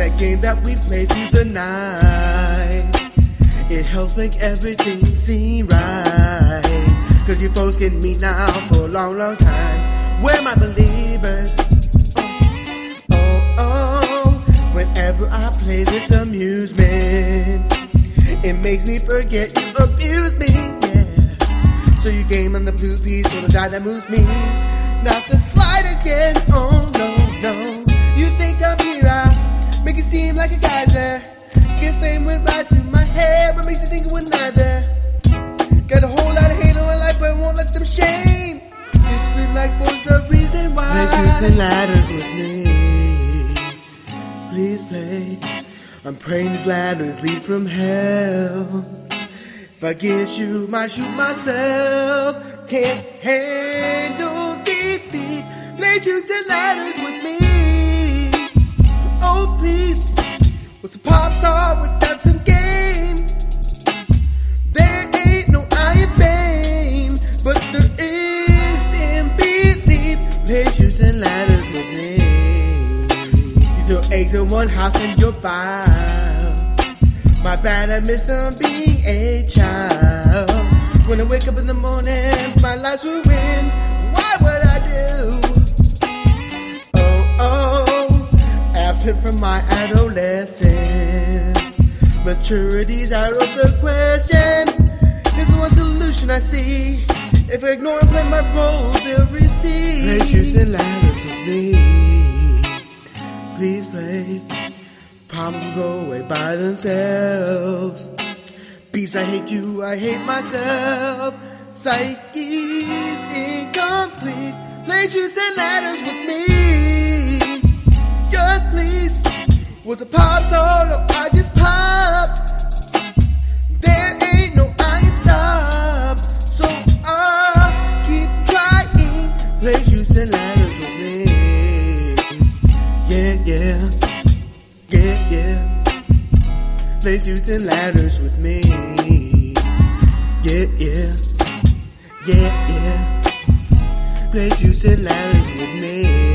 that game that we play through the night. It helps make everything seem right. Cause you folks get me now for a long, long time. We're my believers. Whenever I play this amusement, it makes me forget you abuse me, yeah. So you game on the blue piece for the die that moves me. Not the slide again, oh no, no. You think I'm here, I make it seem like a geyser. Guess fame went right to my head, but makes you think it would neither. Got a whole lot of hate on my life, but I won't let them shame. This scream like boys the reason why. Let's use ladders with me. Please play. I'm praying these ladders lead from hell. If I get shoot, might shoot myself. Can't handle defeat. Play shoots and ladders with me. Oh please, what's a pop star without some game? There ain't no iron fame, but there is in belief. Play shoots and ladders with me. Throw eggs in one house and you're vile. My bad, I miss on being a child. When I wake up in the morning, my life's ruined. Why would I do? Oh, absent from my adolescence. Maturity's out of the question. There's one solution I see. If I ignore and play my role, they'll receive. Play shoots and ladders with me. Please play. Problems will go away by themselves. Beefs, I hate you, I hate myself. Psyche's incomplete. Play shoots and ladders with me. Just please. Was a pop star, no, I just popped. There ain't no iron stop. So I'll keep trying. Play shoots and ladders with me. Yeah. Play shoots and ladders with me. Yeah. Play shoots and ladders with me.